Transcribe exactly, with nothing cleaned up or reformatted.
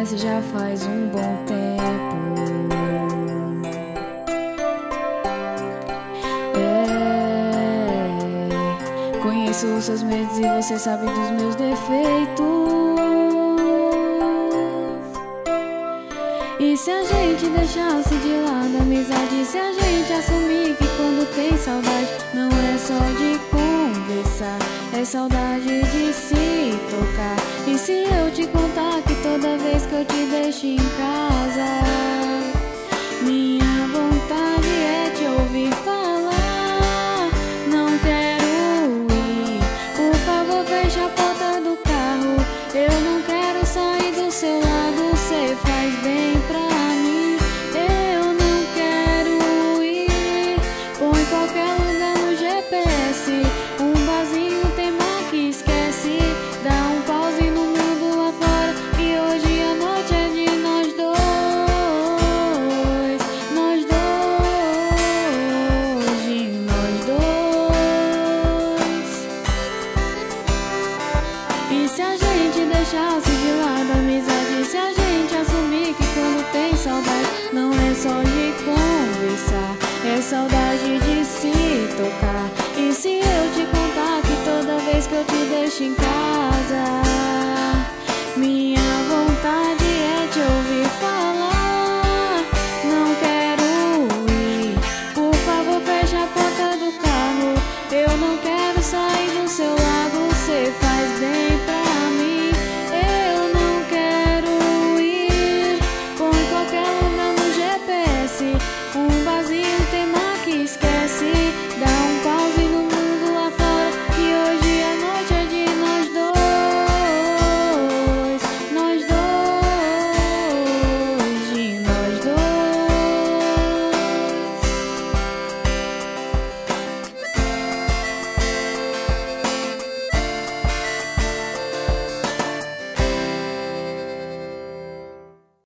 conhece já faz um bom tempo. É, conheço os seus medos e você sabe dos meus defeitos. E se a gente deixasse de lado a amizade, se a gente assumir que quando tem saudade não é só de conversar, é saudade de se tocar. E se eu te contar que toda vez que eu te deixo em casa, minha vontade é te ouvir falar. Não quero ir, por favor feche a porta do carro. Eu não quero sair do seu lado, você faz bem pra mim. Eu não quero ir, põe qualquer lugar no G P S. Um barzinho tem mar que esquece. Dá um pause no mundo lá fora, que hoje a noite é de nós dois. Nós dois, de nós dois. E se a gente deixasse de lado a amizade, se a gente assumir que quando tem saudade não é só de conversar, é saudade de se tocar. E se eu te contar que toda vez que eu te deixo em casa